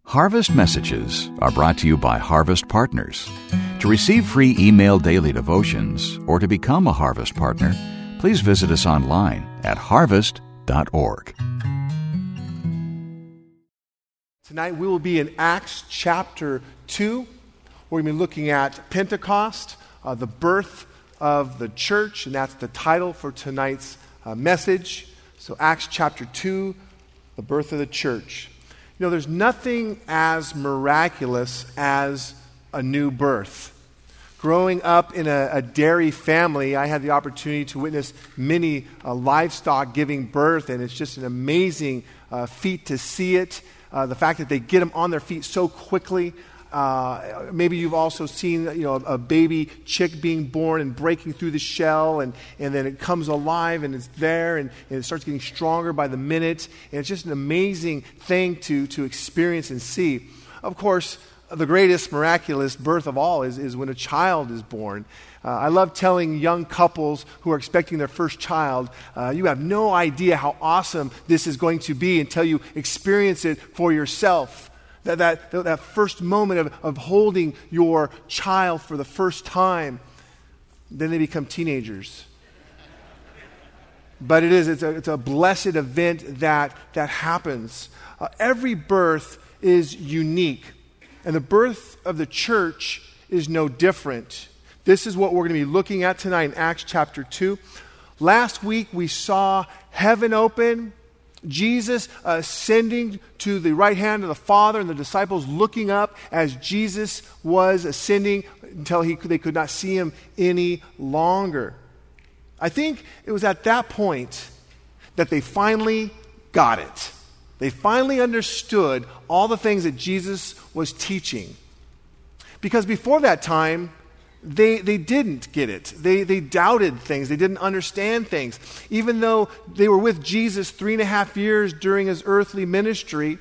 Harvest Messages are brought to you by Harvest Partners. To receive free email daily devotions or to become a Harvest Partner, please visit us online at harvest.org. Tonight we will be in Acts chapter 2. We're going to be looking at Pentecost, the birth of the church, and that's the title for tonight's message. So Acts chapter 2, the birth of the church. You know, there's nothing as miraculous as a new birth. Growing up in a dairy family, I had the opportunity to witness many livestock giving birth, and it's just an amazing feat to see it. The fact that they get them on their feet so quickly. Maybe you've also seen, a baby chick being born and breaking through the shell, and then it comes alive and it's there, and it starts getting stronger by the minute. And it's just an amazing thing to experience and see. Of course, the greatest miraculous birth of all is when a child is born. I love telling young couples who are expecting their first child, you have no idea how awesome this is going to be until you experience it for yourself. That first moment of holding your child for the first time, then they become teenagers. But it's a blessed event that happens. Every birth is unique, and the birth of the church is no different. This is what we're going to be looking at tonight in Acts chapter 2. Last week we saw heaven open, Jesus ascending to the right hand of the Father, and the disciples looking up as Jesus was ascending until they could not see him any longer. I think it was at that point that they finally got it. They finally understood all the things that Jesus was teaching. Because before that time, they didn't get it. They doubted things. They didn't understand things. Even though they were with Jesus 3.5 years during his earthly ministry,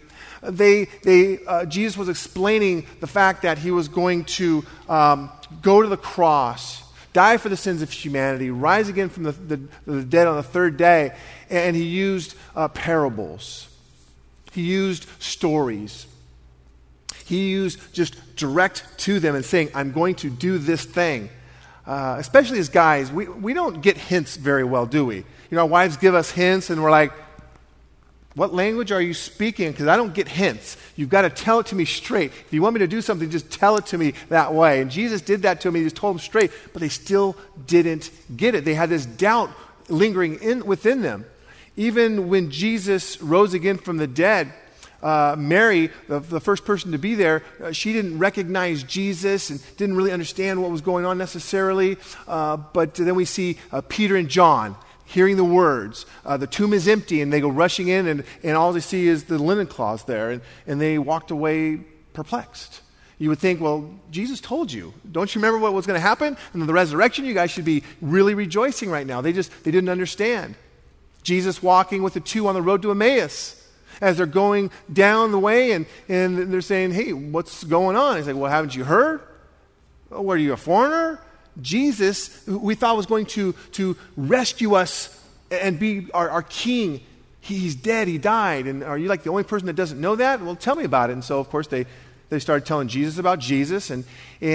Jesus was explaining the fact that he was going to go to the cross, die for the sins of humanity, rise again from the dead on the third day. And he used parables. He used stories. He used just direct to them and saying, I'm going to do this thing. Especially as guys, we don't get hints very well, do we? Our wives give us hints and we're like, what language are you speaking? Because I don't get hints. You've got to tell it to me straight. If you want me to do something, just tell it to me that way. And Jesus did that to them. He just told them straight, but they still didn't get it. They had this doubt lingering within them. Even when Jesus rose again from the dead, Mary, the first person to be there, she didn't recognize Jesus and didn't really understand what was going on necessarily. But then we see Peter and John hearing the words. The tomb is empty, and they go rushing in, and all they see is the linen cloths there, and they walked away perplexed. You would think, well, Jesus told you. Don't you remember what was going to happen? And the resurrection, you guys should be really rejoicing right now. They didn't understand. Jesus walking with the two on the road to Emmaus. As they're going down the way and they're saying, hey, what's going on? He's like, well, haven't you heard? Oh, what, are you a foreigner? Jesus, who we thought was going to rescue us and be our king, he's dead, he died. And are you like the only person that doesn't know that? Well, tell me about it. And so, of course, they started telling Jesus about Jesus. And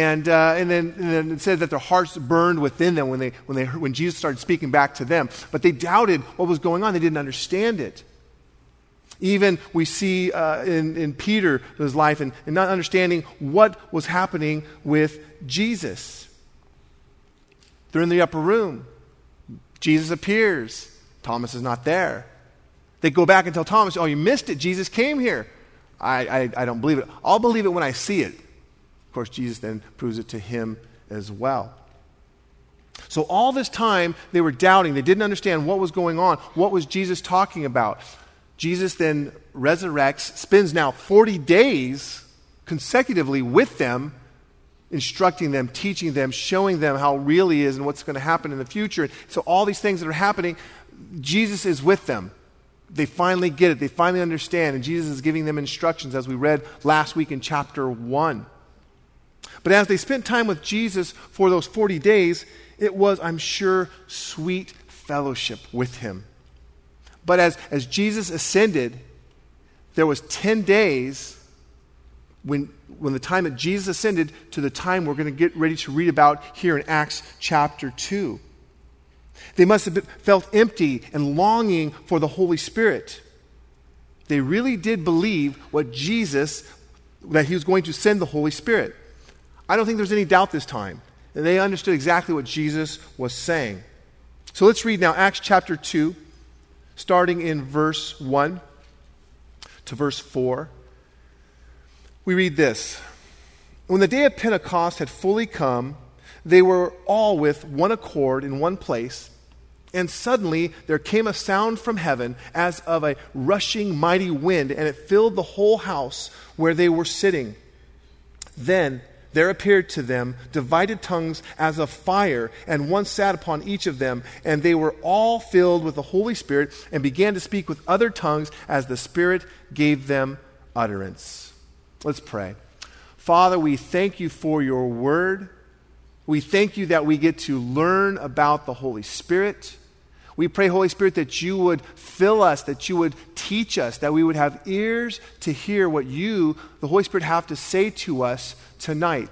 then it said that their hearts burned within them when Jesus started speaking back to them. But they doubted what was going on. They didn't understand it. Even we see in Peter's life and not understanding what was happening with Jesus. They're in the upper room. Jesus appears. Thomas is not there. They go back and tell Thomas, oh, you missed it. Jesus came here. I don't believe it. I'll believe it when I see it. Of course, Jesus then proves it to him as well. So all this time, they were doubting. They didn't understand what was going on. What was Jesus talking about? Jesus then resurrects, spends now 40 days consecutively with them, instructing them, teaching them, showing them how real he is and what's going to happen in the future. So all these things that are happening, Jesus is with them. They finally get it. They finally understand. And Jesus is giving them instructions, as we read last week in chapter 1. But as they spent time with Jesus for those 40 days, it was, I'm sure, sweet fellowship with him. But as Jesus ascended, there was 10 days when the time that Jesus ascended to the time we're going to get ready to read about here in Acts chapter 2. They must have felt empty and longing for the Holy Spirit. They really did believe what Jesus, that he was going to send the Holy Spirit. I don't think there's any doubt this time. They understood exactly what Jesus was saying. So let's read now Acts chapter 2, starting in verse 1 to verse 4. We read this. When the day of Pentecost had fully come, they were all with one accord in one place, and suddenly there came a sound from heaven as of a rushing mighty wind, and it filled the whole house where they were sitting. Then there appeared to them divided tongues as of fire, and one sat upon each of them, and they were all filled with the Holy Spirit and began to speak with other tongues as the Spirit gave them utterance. Let's pray. Father, we thank you for your word. We thank you that we get to learn about the Holy Spirit. We pray, Holy Spirit, that you would fill us, that you would teach us, that we would have ears to hear what you, the Holy Spirit, have to say to us tonight.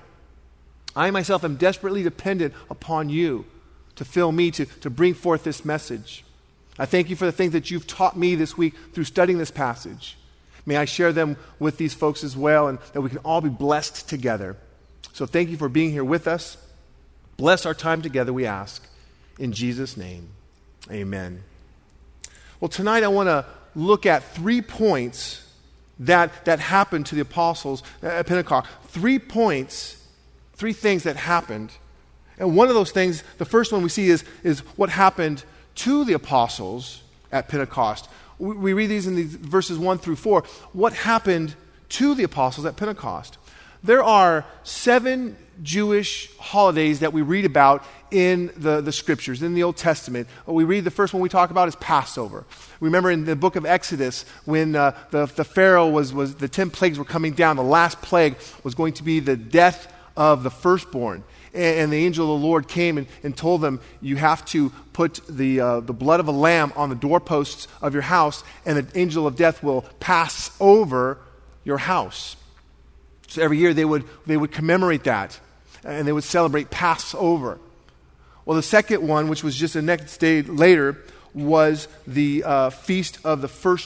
I myself am desperately dependent upon you to fill me, to bring forth this message. I thank you for the things that you've taught me this week through studying this passage. May I share them with these folks as well, and that we can all be blessed together. So thank you for being here with us. Bless our time together, we ask. In Jesus' name, amen. Well, tonight I want to look at 3 points that happened to the apostles at Pentecost. 3 points, 3 things that happened. And one of those things, the first one we see is what happened to the apostles at Pentecost. We read these in these verses 1 through 4. What happened to the apostles at Pentecost? There are 7 Jewish holidays that we read about in the Scriptures, in the Old Testament. We read the first one we talk about is Passover. Remember in the book of Exodus when the Pharaoh was the 10 plagues were coming down, the last plague was going to be the death of the firstborn. And the angel of the Lord came and told them, you have to put the blood of a lamb on the doorposts of your house, and the angel of death will pass over your house. So every year they would commemorate that, and they would celebrate Passover. Well, the second one, which was just the next day later, was the feast of the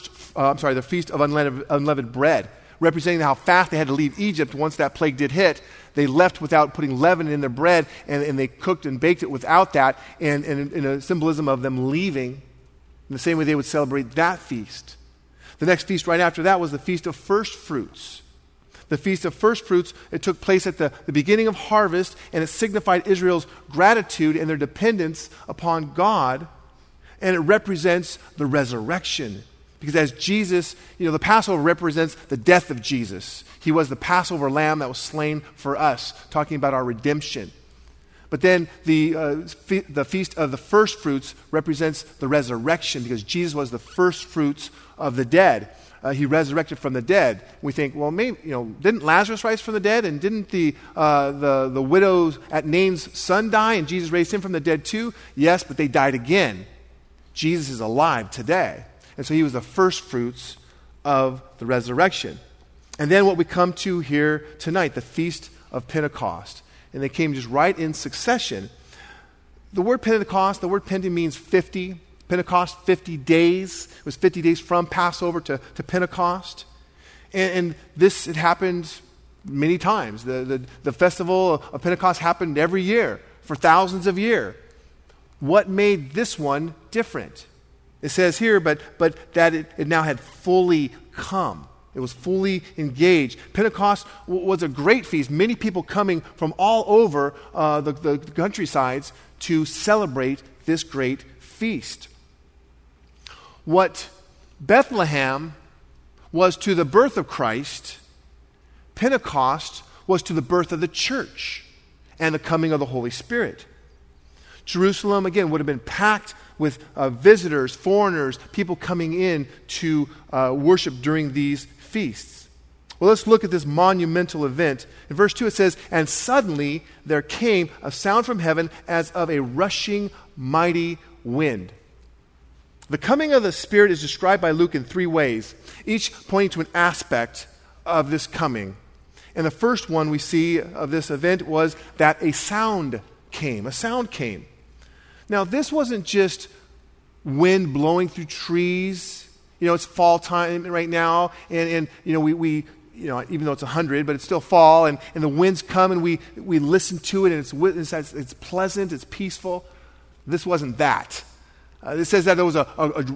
feast of unleavened bread, representing how fast they had to leave Egypt once that plague did hit. They left without putting leaven in their bread, and they cooked and baked it without that, and in a symbolism of them leaving. In the same way they would celebrate that feast. The next feast right after that was the Feast of First Fruits. The Feast of First Fruits, it took place at the beginning of harvest, and it signified Israel's gratitude and their dependence upon God, and it represents the resurrection. Because as Jesus, the Passover represents the death of Jesus. He was the Passover lamb that was slain for us, talking about our redemption. But then the Feast of the First Fruits represents the resurrection, because Jesus was the first fruits of the dead. He resurrected from the dead. We think, well, maybe didn't Lazarus rise from the dead, and didn't the widow at Nain's son die, and Jesus raised him from the dead too? Yes, but they died again. Jesus is alive today, and so he was the first fruits of the resurrection. And then what we come to here tonight, the Feast of Pentecost, and they came just right in succession. The word Pentecost, the word Pente means 50. Pentecost, 50 days. It was 50 days from Passover to Pentecost. And this had happened many times. The festival of Pentecost happened every year for thousands of years. What made this one different? It says here, but that it now had fully come. It was fully engaged. Pentecost was a great feast. Many people coming from all over the countrysides to celebrate this great feast. What Bethlehem was to the birth of Christ, Pentecost was to the birth of the church and the coming of the Holy Spirit. Jerusalem, again, would have been packed with visitors, foreigners, people coming in to worship during these feasts. Well, let's look at this monumental event. In verse 2 it says, "And suddenly there came a sound from heaven as of a rushing mighty wind." The coming of the Spirit is described by Luke in 3 ways, each pointing to an aspect of this coming. And the first one we see of this event was that a sound came. A sound came. Now, this wasn't just wind blowing through trees. It's fall time right now, and we even though it's 100, but it's still fall, and the winds come, and we listen to it, and it's pleasant, it's peaceful. This wasn't that. It says that there was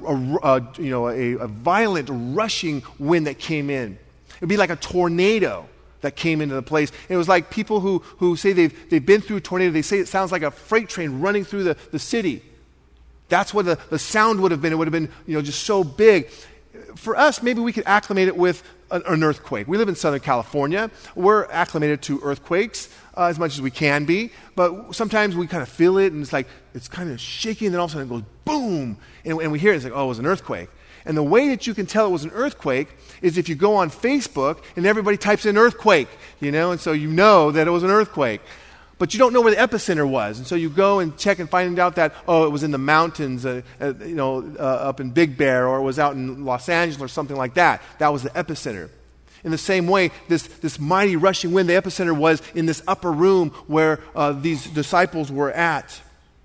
a violent rushing wind that came in. It would be like a tornado that came into the place. And it was like people who say they've been through a tornado. They say it sounds like a freight train running through the city. That's what the sound would have been. It would have been just so big. For us, maybe we could acclimate it with an earthquake. We live in Southern California. We're acclimated to earthquakes as much as we can be. But sometimes we kind of feel it, and it's kind of shaky, and then all of a sudden it goes boom. And we hear it, it's like, oh, it was an earthquake. And the way that you can tell it was an earthquake is if you go on Facebook and everybody types in earthquake, and so you know that it was an earthquake. But you don't know where the epicenter was. And so you go and check and find out that, it was in the mountains, up in Big Bear, or it was out in Los Angeles or something like that. That was the epicenter. In the same way, this mighty rushing wind, the epicenter was in this upper room where these disciples were at.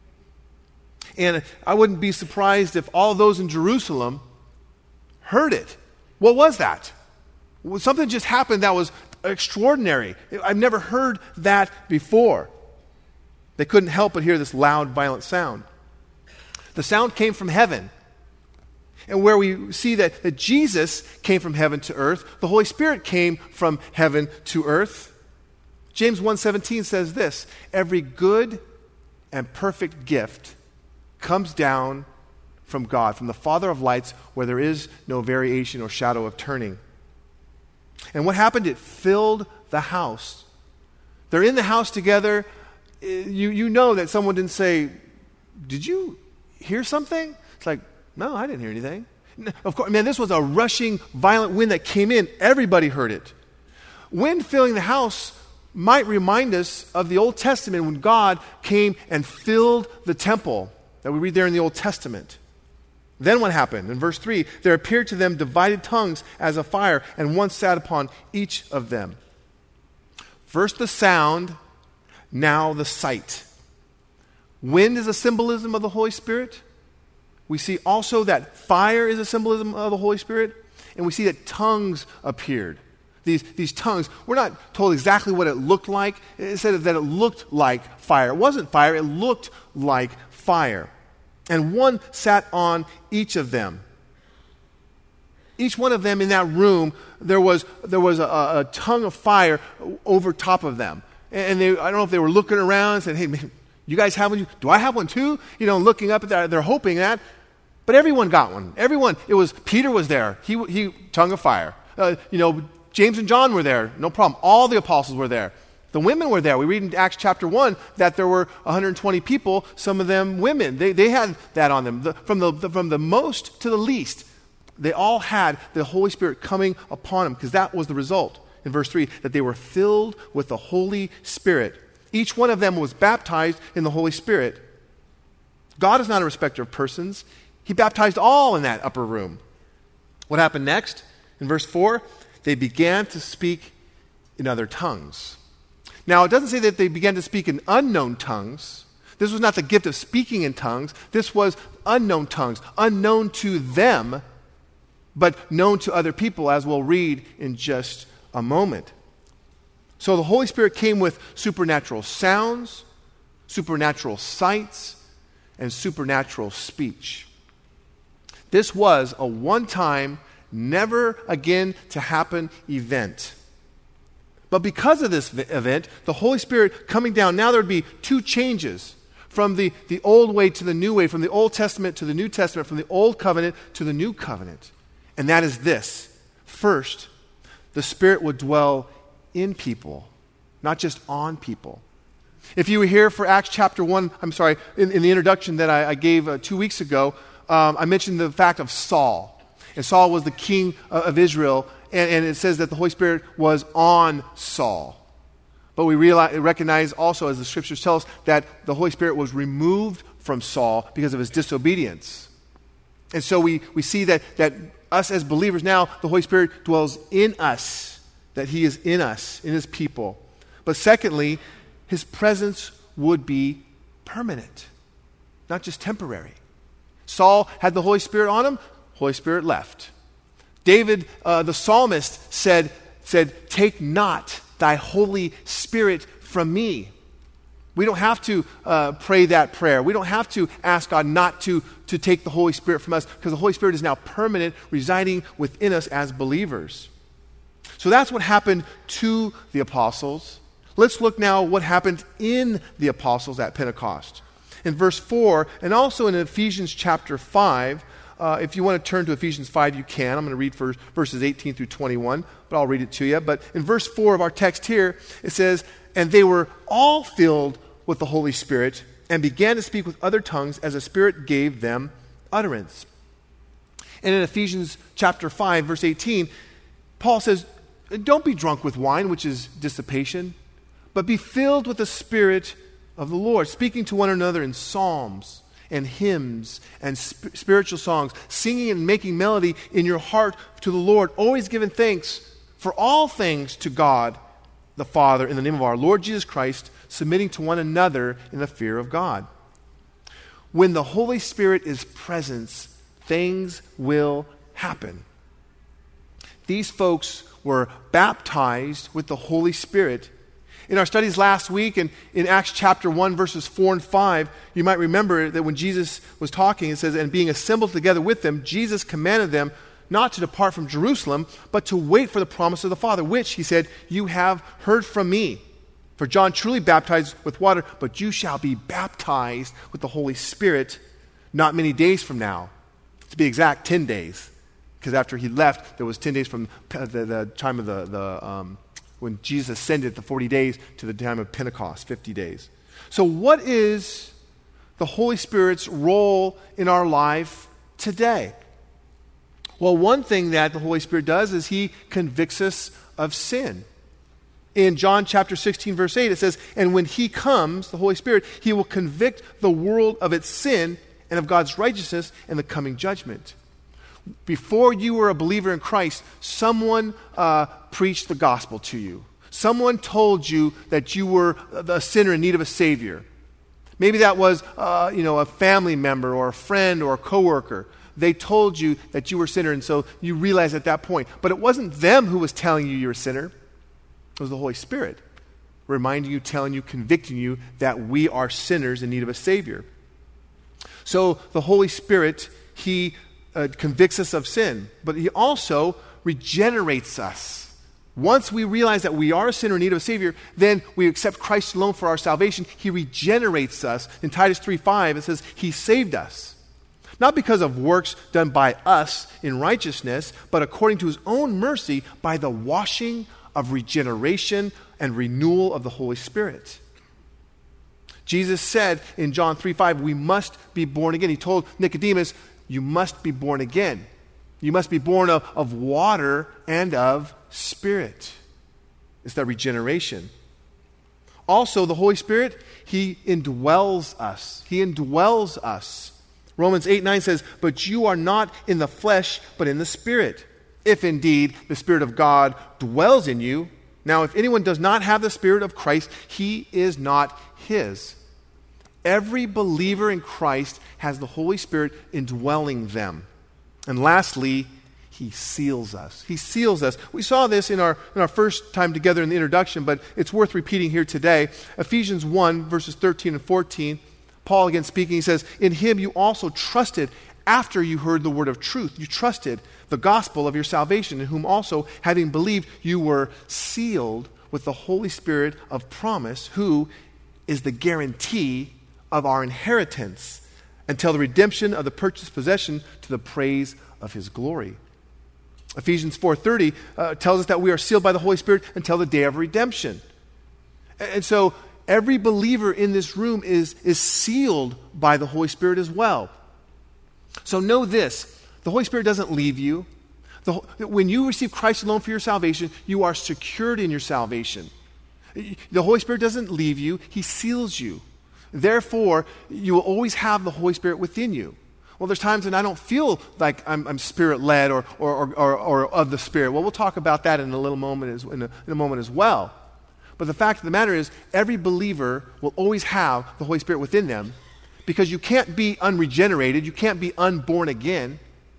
And I wouldn't be surprised if all those in Jerusalem heard it. What was that? Something just happened that was extraordinary. I've never heard that before. They couldn't help but hear this loud, violent sound. The sound came from heaven. And where we see that Jesus came from heaven to earth, the Holy Spirit came from heaven to earth. James 1:17 says this, every good and perfect gift comes down from God, from the Father of lights, where there is no variation or shadow of turning. And what happened? It filled the house. They're in the house together. You know that someone didn't say, did you hear something? It's like, no, I didn't hear anything. Of course, man, this was a rushing, violent wind that came in. Everybody heard it. Wind filling the house might remind us of the Old Testament when God came and filled the temple that we read there in the Old Testament. Then what happened? In verse 3, there appeared to them divided tongues as a fire, and one sat upon each of them. First the sound, now the sight. Wind is a symbolism of the Holy Spirit. We see also that fire is a symbolism of the Holy Spirit. And we see that tongues appeared. These tongues, we're not told exactly what it looked like. It said that it looked like fire. It wasn't fire, it looked like fire. And one sat on each of them. Each one of them in that room, there was a tongue of fire over top of them. And I don't know if they were looking around and saying, hey, man, you guys have one? Do I have one too? Looking up at that, they're hoping that. But everyone got one. Everyone. Peter was there. He tongue of fire. James and John were there. No problem. All the apostles were there. The women were there. We read in Acts chapter 1 that there were 120 people, some of them women. They had that on them. From the most to the least, they all had the Holy Spirit coming upon them, because that was the result in verse 3, that they were filled with the Holy Spirit. Each one of them was baptized in the Holy Spirit. God is not a respecter of persons. He baptized all in that upper room. What happened next? In verse 4, they began to speak in other tongues. Now, it doesn't say that they began to speak in unknown tongues. This was not the gift of speaking in tongues. This was unknown tongues, unknown to them, but known to other people, as we'll read in just a moment. So the Holy Spirit came with supernatural sounds, supernatural sights, and supernatural speech. This was a one-time, never again to happen event. But because of this event, the Holy Spirit coming down, now there would be two changes from the old way to the new way, from the Old Testament to the New Testament, from the Old Covenant to the New Covenant. And that is this. First, the Spirit would dwell in people, not just on people. If you were here for Acts chapter 1, in the introduction that I gave 2 weeks ago, I mentioned the fact of Saul. And Saul was the king of Israel, and it says that the Holy Spirit was on Saul. But we recognize also, as the Scriptures tell us, that the Holy Spirit was removed from Saul because of his disobedience. And so we see that us as believers now, the Holy Spirit dwells in us. that he is in us, in his people. But secondly, his presence would be permanent, not just temporary. Saul had the Holy Spirit on him, Holy Spirit left. David, the psalmist, said, "Take not thy Holy Spirit from me." We don't have to pray that prayer. We don't have to ask God not to take the Holy Spirit from us, because the Holy Spirit is now permanent, residing within us as believers. So that's what happened to the apostles. Let's look now what happened in the apostles at Pentecost. In verse 4, and also in Ephesians chapter 5, if you want to turn to Ephesians 5, you can. I'm going to read verses 18 through 21, but I'll read it to you. But in verse 4 of our text here, it says, "And they were all filled with the Holy Spirit and began to speak with other tongues as the Spirit gave them utterance." And in Ephesians chapter 5, verse 18, Paul says, "Don't be drunk with wine, which is dissipation, but be filled with the Spirit of the Lord, speaking to one another in psalms and hymns and spiritual songs, singing and making melody in your heart to the Lord, always giving thanks for all things to God the Father in the name of our Lord Jesus Christ, submitting to one another in the fear of God." When the Holy Spirit is present, things will happen. These folks were baptized with the Holy Spirit. In our studies last week, and in Acts chapter 1, verses 4 and 5, you might remember that when Jesus was talking, it says, "And being assembled together with them, Jesus commanded them not to depart from Jerusalem, but to wait for the promise of the Father, which," he said, "you have heard from me. For John truly baptized with water, but you shall be baptized with the Holy Spirit not many days from now." To be exact, 10 days. Because after he left, there was 10 days from the time of when Jesus ascended, the 40 days, to the time of Pentecost, 50 days. So what is the Holy Spirit's role in our life today? Well, one thing that the Holy Spirit does is he convicts us of sin. In John chapter 16, verse 8, it says, "And when he comes, the Holy Spirit, he will convict the world of its sin and of God's righteousness and the coming judgment." Before you were a believer in Christ, someone preached the gospel to you. Someone told you that you were a sinner in need of a Savior. Maybe that was a family member or a friend or a coworker. They told you that you were a sinner, and so you realized at that point. But it wasn't them who was telling you you're a sinner. It was the Holy Spirit reminding you, telling you, convicting you that we are sinners in need of a Savior. So the Holy Spirit, he convicts us of sin, but he also regenerates us. Once we realize that we are a sinner in need of a Savior, then we accept Christ alone for our salvation. He regenerates us. In Titus 3:5, it says, he saved us. Not because of works done by us in righteousness, but according to his own mercy by the washing of regeneration and renewal of the Holy Spirit. Jesus said in John 3:5, we must be born again. He told Nicodemus, you must be born again. You must be born of water and of Spirit. It's that regeneration. Also, the Holy Spirit, he indwells us. He indwells us. Romans 8:9 says, but you are not in the flesh, but in the Spirit, if indeed the Spirit of God dwells in you. Now, if anyone does not have the Spirit of Christ, he is not his. Every believer in Christ has the Holy Spirit indwelling them. And lastly, he seals us. He seals us. We saw this in our first time together in the introduction, but it's worth repeating here today. Ephesians 1, verses 13 and 14, Paul again speaking, he says, in him you also trusted after you heard the word of truth. You trusted the gospel of your salvation, in whom also, having believed, you were sealed with the Holy Spirit of promise, who is the guarantee of our inheritance until the redemption of the purchased possession to the praise of his glory. Ephesians 4:30 tells us that we are sealed by the Holy Spirit until the day of redemption. And so every believer in this room is sealed by the Holy Spirit as well. So know this, the Holy Spirit doesn't leave you. When you receive Christ alone for your salvation, you are secured in your salvation. The Holy Spirit doesn't leave you, he seals you. Therefore, you will always have the Holy Spirit within you. Well, there's times when I don't feel like I'm Spirit-led or of the Spirit. Well, we'll talk about that in a moment as well. But the fact of the matter is, every believer will always have the Holy Spirit within them, because you can't be unregenerated, you can't be unborn again.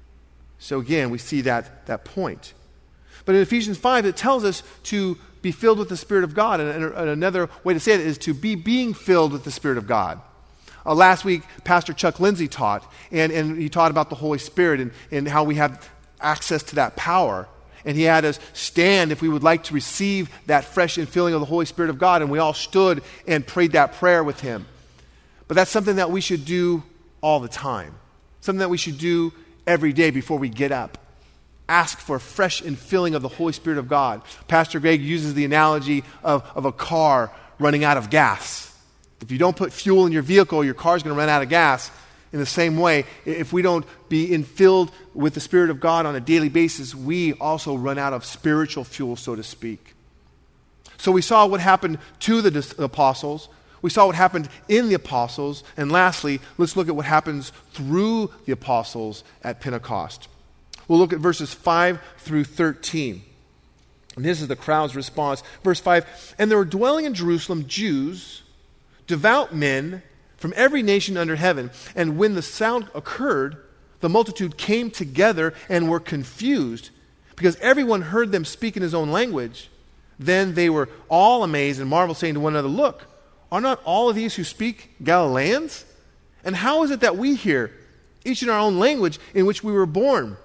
So again, we see that point. But in Ephesians 5, it tells us to be filled with the Spirit of God. And another way to say it is to be being filled with the Spirit of God. Last week, Pastor Chuck Lindsay taught, and he taught about the Holy Spirit and how we have access to that power. And he had us stand if we would like to receive that fresh infilling of the Holy Spirit of God. And we all stood and prayed that prayer with him. But that's something that we should do all the time. Something that we should do every day before we get up. Ask for fresh infilling of the Holy Spirit of God. Pastor Greg uses the analogy of a car running out of gas. If you don't put fuel in your vehicle, your car's going to run out of gas. In the same way, if we don't be infilled with the Spirit of God on a daily basis, we also run out of spiritual fuel, so to speak. So we saw what happened to the apostles. We saw what happened in the apostles. And lastly, let's look at what happens through the apostles at Pentecost. We'll look at verses 5 through 13. And this is the crowd's response. Verse 5, and there were dwelling in Jerusalem Jews, devout men from every nation under heaven. And when the sound occurred, the multitude came together and were confused, because everyone heard them speak in his own language. Then they were all amazed and marveled, saying to one another, look, are not all of these who speak Galileans? And how is it that we hear, each in our own language in which we were born?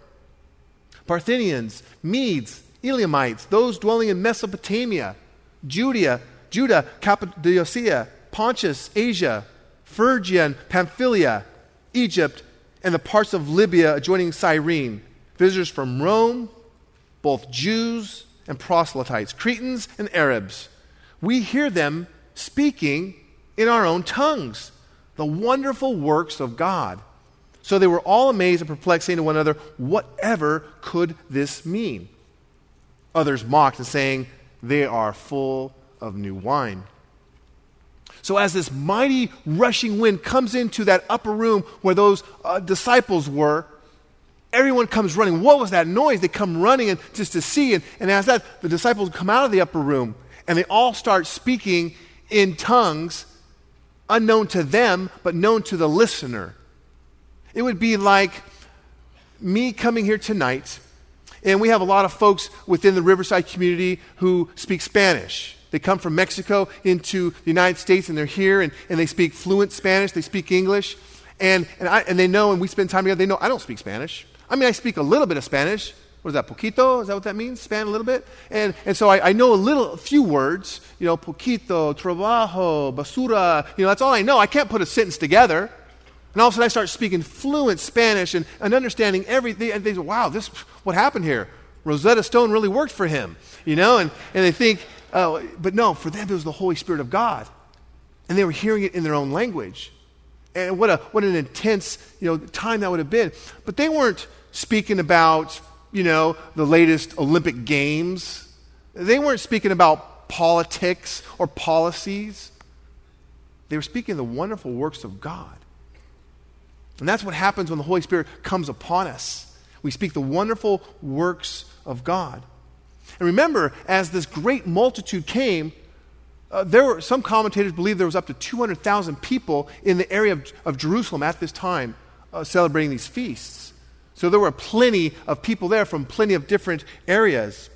Parthians, Medes, Elamites, those dwelling in Mesopotamia, Judah, Cappadocia, Pontus, Asia, Phrygia and Pamphylia, Egypt, and the parts of Libya adjoining Cyrene, visitors from Rome, both Jews and proselytes, Cretans and Arabs. We hear them speaking in our own tongues the wonderful works of God. So they were all amazed and perplexed, saying to one another, whatever could this mean? Others mocked and saying, they are full of new wine. So as this mighty rushing wind comes into that upper room where those disciples were, everyone comes running. What was that noise? They come running and just to see. And as that, the disciples come out of the upper room and they all start speaking in tongues unknown to them, but known to the listener. It would be like me coming here tonight, and we have a lot of folks within the Riverside community who speak Spanish. They come from Mexico into the United States, and they're here, and they speak fluent Spanish. They speak English, and they know, and we spend time together. They know I don't speak Spanish. I mean, I speak a little bit of Spanish. What is that, poquito? Is that what that means? Span a little bit? And so I know a few words, poquito, trabajo, basura. That's all I know. I can't put a sentence together. And all of a sudden I start speaking fluent Spanish and understanding everything. And they say, wow, what happened here? Rosetta Stone really worked for him, And they think, but no, for them it was the Holy Spirit of God. And they were hearing it in their own language. And what an intense, time that would have been. But they weren't speaking about, the latest Olympic Games. They weren't speaking about politics or policies. They were speaking the wonderful works of God. And that's what happens when the Holy Spirit comes upon us. We speak the wonderful works of God. And remember, as this great multitude came, some commentators believe there was up to 200,000 people in the area of Jerusalem at this time celebrating these feasts. So there were plenty of people there from plenty of different areas.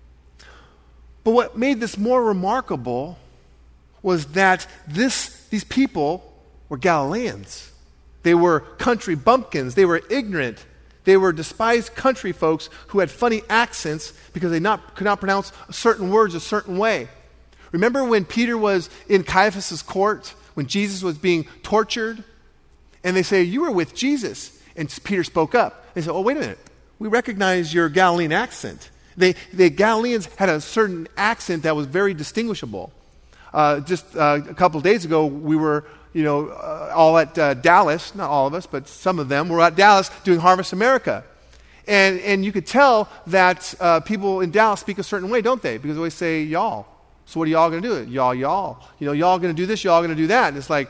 But what made this more remarkable was that these people were Galileans. They were country bumpkins. They were ignorant. They were despised country folks who had funny accents because they could not pronounce certain words a certain way. Remember when Peter was in Caiaphas' court, when Jesus was being tortured? And they say, you were with Jesus. And Peter spoke up. They said, oh, wait a minute. We recognize your Galilean accent. The Galileans had a certain accent that was very distinguishable. Just a couple of days ago, we were all at Dallas, not all of us, but some of them were at Dallas doing Harvest America. And you could tell that people in Dallas speak a certain way, don't they? Because they always say y'all. So what are y'all going to do? Y'all. Y'all going to do this, y'all going to do that. And it's like,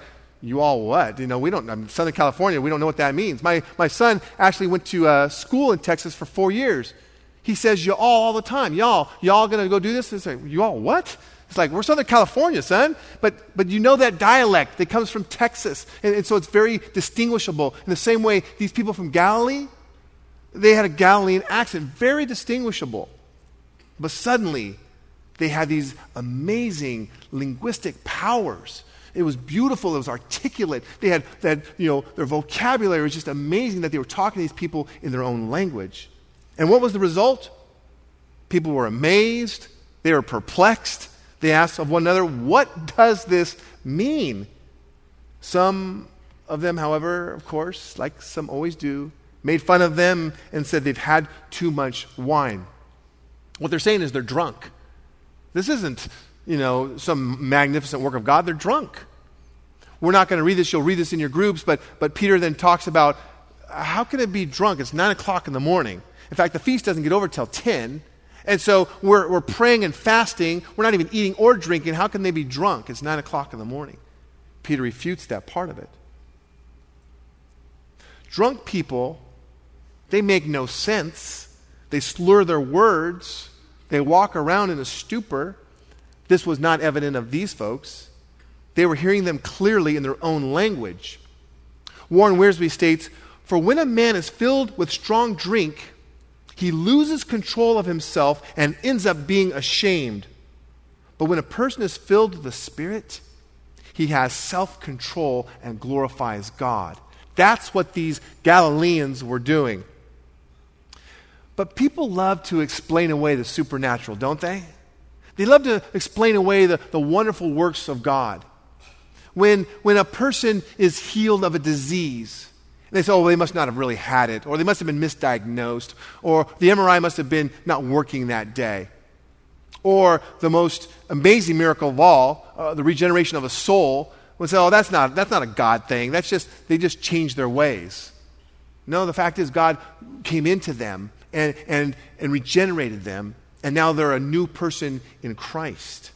You all what? We don't, I'm Southern California, we don't know what that means. My son actually went to school in Texas for 4 years. He says you all the time. Y'all going to go do this? It's like, you all what? It's like, we're Southern California, son. But you know that dialect that comes from Texas. And so it's very distinguishable. In the same way, these people from Galilee, they had a Galilean accent, very distinguishable. But suddenly, they had these amazing linguistic powers. It was beautiful. It was articulate. They had their vocabulary was just amazing that they were talking to these people in their own language. And what was the result? People were amazed. They were perplexed. They asked of one another, what does this mean? Some of them, however, of course, like some always do, made fun of them and said they've had too much wine. What they're saying is they're drunk. This isn't, some magnificent work of God. They're drunk. We're not going to read this. You'll read this in your groups. But Peter then talks about how can it be drunk? It's 9 o'clock in the morning. In fact, the feast doesn't get over till 10. And so we're praying and fasting. We're not even eating or drinking. How can they be drunk? It's 9 o'clock in the morning. Peter refutes that part of it. Drunk people, they make no sense. They slur their words. They walk around in a stupor. This was not evident of these folks. They were hearing them clearly in their own language. Warren Wiersbe states, "For when a man is filled with strong drink, he loses control of himself and ends up being ashamed. But when a person is filled with the Spirit, he has self-control and glorifies God." That's what these Galileans were doing. But people love to explain away the supernatural, don't they? They love to explain away the wonderful works of God. When a person is healed of a disease, they say, they must not have really had it, or they must have been misdiagnosed, or the MRI must have been not working that day. Or the most amazing miracle of all, the regeneration of a soul, would say, that's not a God thing. They just changed their ways. No, the fact is God came into them and regenerated them, and now they're a new person in Christ.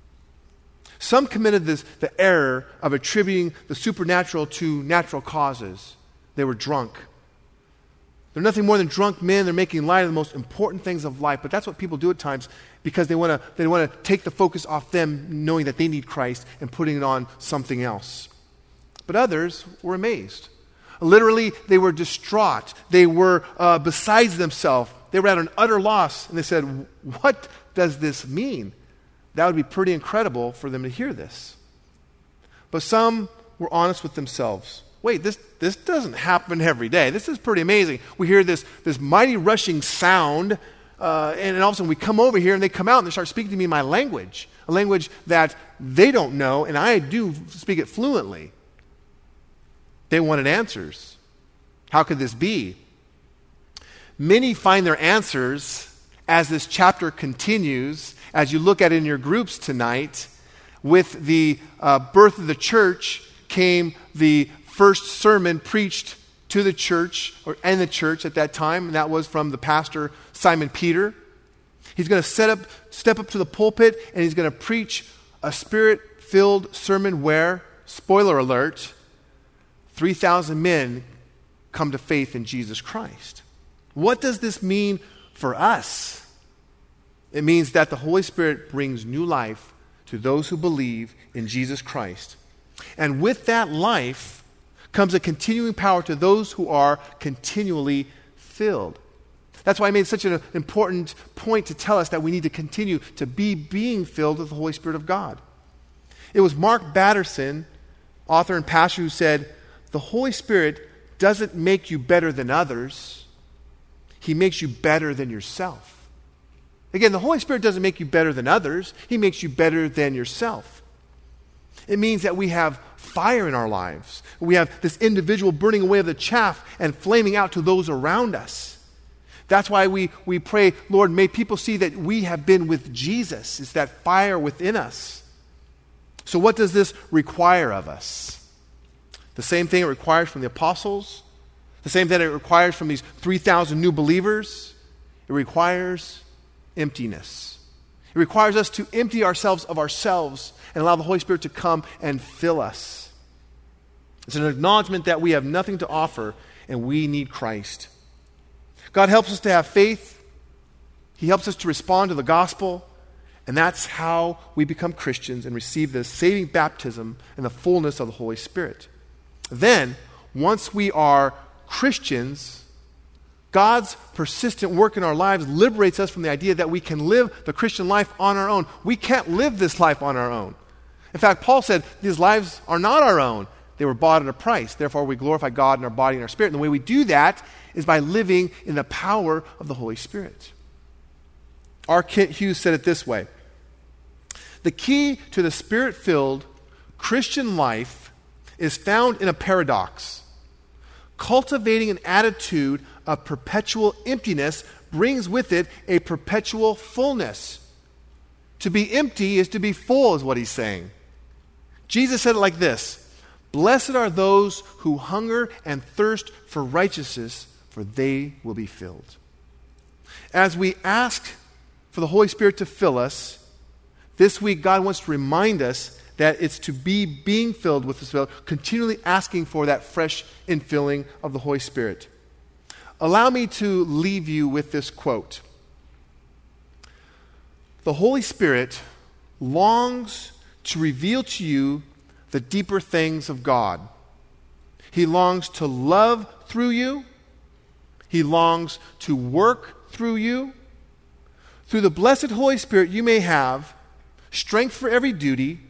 Some committed the error of attributing the supernatural to natural causes. They were drunk. They're nothing more than drunk men. They're making light of the most important things of life. But that's what people do at times because they want to take the focus off them, knowing that they need Christ, and putting it on something else. But others were amazed. Literally, they were distraught. They were besides themselves. They were at an utter loss. And they said, what does this mean? That would be pretty incredible for them to hear this. But some were honest with themselves. Wait, this doesn't happen every day. This is pretty amazing. We hear this mighty rushing sound, and all of a sudden we come over here and they come out and they start speaking to me in my language, a language that they don't know, and I do speak it fluently. They wanted answers. How could this be? Many find their answers as this chapter continues, as you look at it in your groups tonight. With the birth of the church came the first sermon preached to the church, and the church at that time, and that was from the pastor Simon Peter. He's going to step up to the pulpit, and he's going to preach a Spirit-filled sermon where, spoiler alert, 3,000 men come to faith in Jesus Christ. What does this mean for us? It means that the Holy Spirit brings new life to those who believe in Jesus Christ. And with that life comes a continuing power to those who are continually filled. That's why I made such an important point to tell us that we need to continue to be being filled with the Holy Spirit of God. It was Mark Batterson, author and pastor, who said, "The Holy Spirit doesn't make you better than others. He makes you better than yourself." Again, the Holy Spirit doesn't make you better than others. He makes you better than yourself. It means that we have fire in our lives. We have this individual burning away of the chaff and flaming out to those around us. That's why we pray, Lord, may people see that we have been with Jesus. It's that fire within us. So what does this require of us? The same thing it requires from the apostles, the same thing it requires from these 3,000 new believers. It requires emptiness. It requires us to empty ourselves of ourselves and allow the Holy Spirit to come and fill us. It's an acknowledgement that we have nothing to offer and we need Christ. God helps us to have faith. He helps us to respond to the gospel. And that's how we become Christians and receive the saving baptism and the fullness of the Holy Spirit. Then, once we are Christians, God's persistent work in our lives liberates us from the idea that we can live the Christian life on our own. We can't live this life on our own. In fact, Paul said these lives are not our own. They were bought at a price. Therefore, we glorify God in our body and our spirit. And the way we do that is by living in the power of the Holy Spirit. R. Kent Hughes said it this way: the key to the Spirit-filled Christian life is found in a paradox. Cultivating an attitude of perpetual emptiness brings with it a perpetual fullness. To be empty is to be full, is what he's saying. Jesus said it like this: blessed are those who hunger and thirst for righteousness, for they will be filled. As we ask for the Holy Spirit to fill us, this week God wants to remind us that it's to be being filled with the Spirit, continually asking for that fresh infilling of the Holy Spirit. Allow me to leave you with this quote. The Holy Spirit longs to reveal to you the deeper things of God. He longs to love through you. He longs to work through you. Through the blessed Holy Spirit, you may have strength for every duty,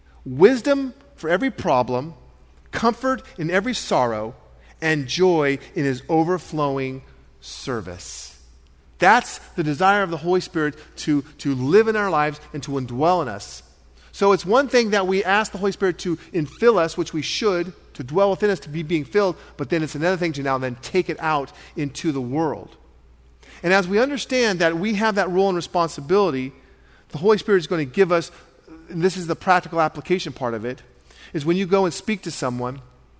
wisdom for every problem, comfort in every sorrow, and joy in his overflowing service. That's the desire of the Holy Spirit to live in our lives and to indwell in us. So it's one thing that we ask the Holy Spirit to infill us, which we should, to dwell within us, to be being filled, but then it's another thing to now then take it out into the world. And as we understand that we have that role and responsibility, the Holy Spirit is going to give us, and this is the practical application part of it, is when you go and speak to someone,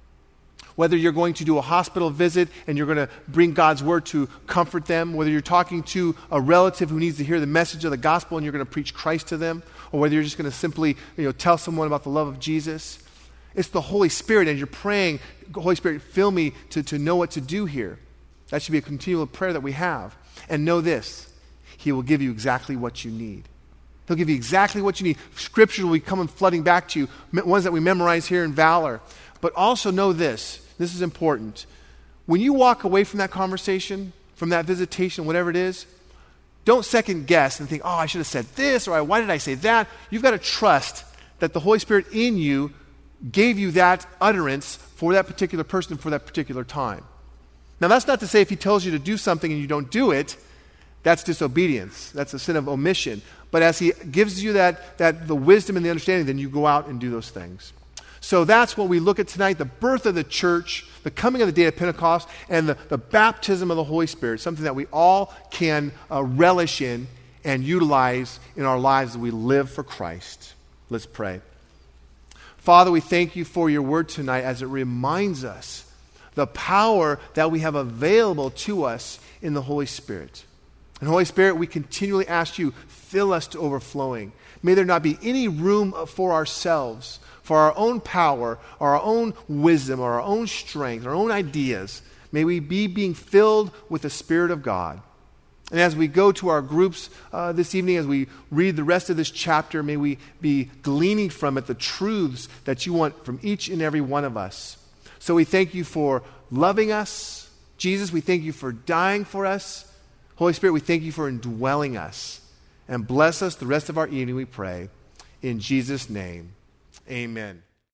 whether you're going to do a hospital visit and you're going to bring God's word to comfort them, whether you're talking to a relative who needs to hear the message of the gospel and you're going to preach Christ to them, or whether you're just going to simply tell someone about the love of Jesus, it's the Holy Spirit, and you're praying, Holy Spirit, fill me to know what to do here. That should be a continual prayer that we have. And know this, he will give you exactly what you need. He'll give you exactly what you need. Scripture will be coming flooding back to you, ones that we memorize here in Valor. But also know this is important. When you walk away from that conversation, from that visitation, whatever it is, don't second guess and think, oh, I should have said this, or why did I say that? You've got to trust that the Holy Spirit in you gave you that utterance for that particular person for that particular time. Now, that's not to say if he tells you to do something and you don't do it, that's disobedience. That's a sin of omission. But as he gives you that the wisdom and the understanding, then you go out and do those things. So that's what we look at tonight, the birth of the church, the coming of the day of Pentecost, and the baptism of the Holy Spirit, something that we all can relish in and utilize in our lives as we live for Christ. Let's pray. Father, we thank you for your word tonight as it reminds us the power that we have available to us in the Holy Spirit. And Holy Spirit, we continually ask you, fill us to overflowing. May there not be any room for ourselves, for our own power, or our own wisdom, or our own strength, our own ideas. May we be being filled with the Spirit of God. And as we go to our groups this evening, as we read the rest of this chapter, may we be gleaning from it the truths that you want from each and every one of us. So we thank you for loving us. Jesus, we thank you for dying for us. Holy Spirit, we thank you for indwelling us. And bless us the rest of our evening, we pray. In Jesus' name, amen.